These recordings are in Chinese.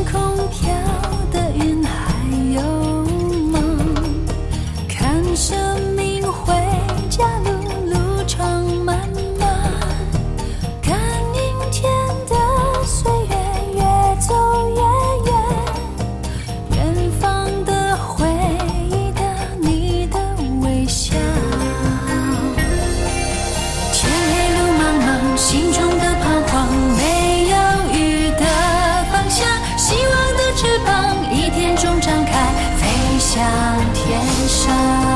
空飘的云还有梦，看生命回家路路程漫漫，看阴天的岁月越走越远，远方的回忆的你的微笑。天黑路茫茫，心中的彷徨，没有雨的方向，希望的翅膀一天中张开，飞向天上。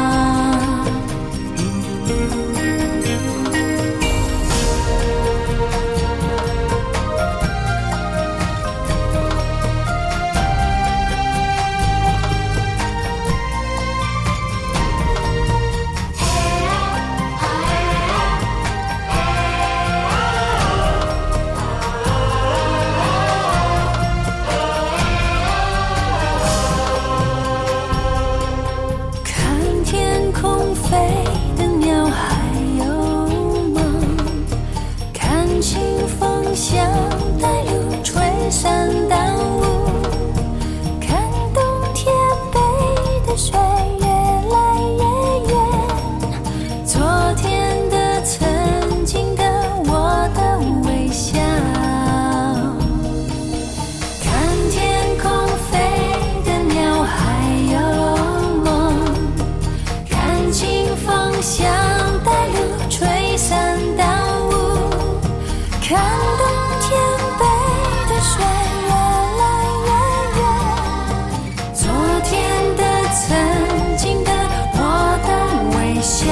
飞的鸟还有梦，看清风向带路吹散淡雾，看冬天背的水越来越远，昨天的曾经的我的微笑，看天空飞的鸟还有梦，看清方向带路吹散淡雾，看冬天背的水越来越远，昨天的曾经的我的微笑。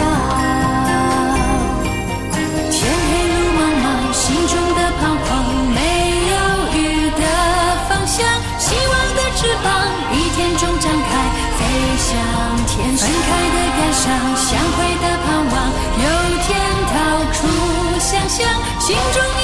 天黑路茫茫，心中的彷徨，没有雨的方向，希望的翅膀一天中张开，飞向天上。分开的感伤，相会的盼望，有天逃出想象，心中